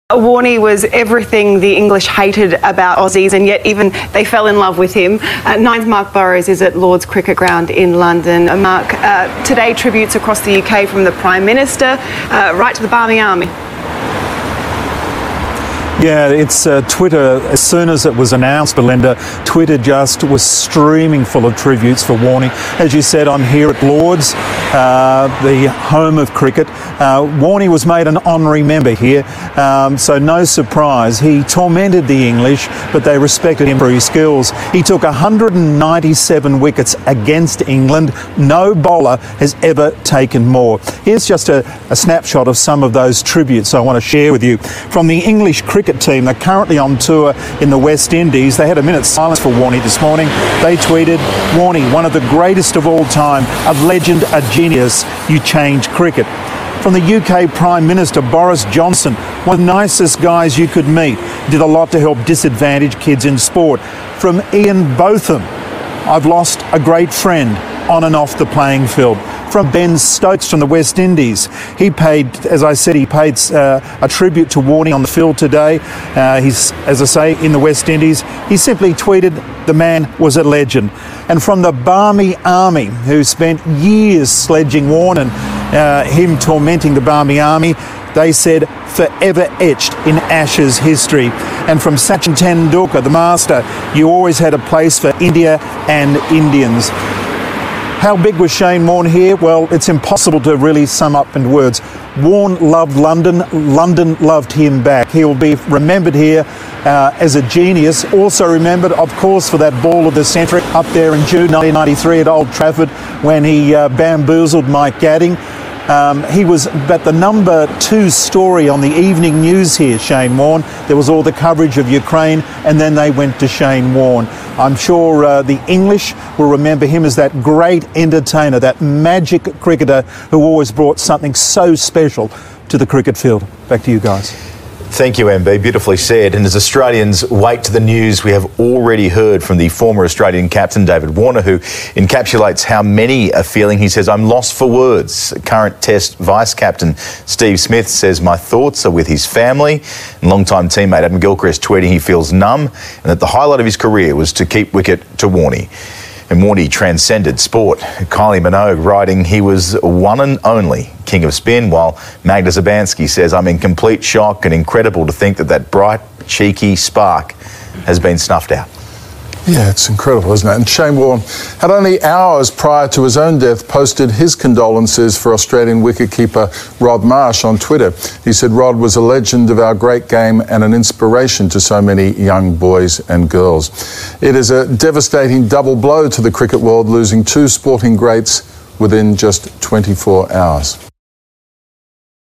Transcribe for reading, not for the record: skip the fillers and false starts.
Warney was everything the English hated about Aussies, and yet even they fell in love with him. Nine's Mark Burrows is at Lord's Cricket Ground in London. Mark, today tributes across the UK from the Prime Minister right to the Barmy Army. Yeah, it's Twitter, as soon as it was announced, Belinda, Twitter just was streaming full of tributes for Warney. As you said, I'm here at Lord's, the home of cricket. Warney was made an honorary member here, so no surprise. He tormented the English, but they respected him for his skills. He took 197 wickets against England. No bowler has ever taken more. Here's just a snapshot of some of those tributes I want to share with you. From the English cricket team, they're currently on tour in the West Indies. They had a minute's silence for Warney this morning. They tweeted, "Warney, one of the greatest of all time, a legend, a genius, you changed cricket." From the UK Prime Minister, Boris Johnson, one of the nicest guys you could meet, did a lot to help disadvantaged kids in sport. From Ian Botham, "I've lost a great friend on and off the playing field." From Ben Stokes from the West Indies, he paid, as I said, a tribute to Warney on the field today. He's, as I say, in the West Indies. He simply tweeted, "The man was a legend." And from the Barmy Army, who spent years sledging Warne and him tormenting the Barmy Army, they said, "Forever etched in Ashes history." And from Sachin Tendulkar, the master, "You always had a place for India and Indians." How big was Shane Warne here? Well, it's impossible to really sum up in words. Warne loved London. London loved him back. He will be remembered here as a genius. Also remembered, of course, for that ball of the century up there in June 1993 at Old Trafford when he bamboozled Mike Gatting. He was but the number 2 story on the evening news here, Shane Warne. There was all the coverage of Ukraine, and then they went to Shane Warne. I'm sure the English will remember him as that great entertainer, that magic cricketer who always brought something so special to the cricket field. Back to you guys. Thank you, MB. Beautifully said. And as Australians wait to the news, we have already heard from the former Australian captain, David Warner, who encapsulates how many are feeling. He says, "I'm lost for words." Current Test vice-captain Steve Smith says, "My thoughts are with his family." And long-time teammate Adam Gilchrist tweeting he feels numb and that the highlight of his career was to keep wicket to Warney. And Warney transcended sport. Kylie Minogue writing he was one and only king of spin, while Magda Zabansky says, "I'm in complete shock and incredible to think that bright, cheeky spark has been snuffed out." Yeah, it's incredible, isn't it? And Shane Warne had only hours prior to his own death posted his condolences for Australian wicketkeeper Rod Marsh on Twitter. He said Rod was a legend of our great game and an inspiration to so many young boys and girls. It is a devastating double blow to the cricket world, losing 2 sporting greats within just 24 hours.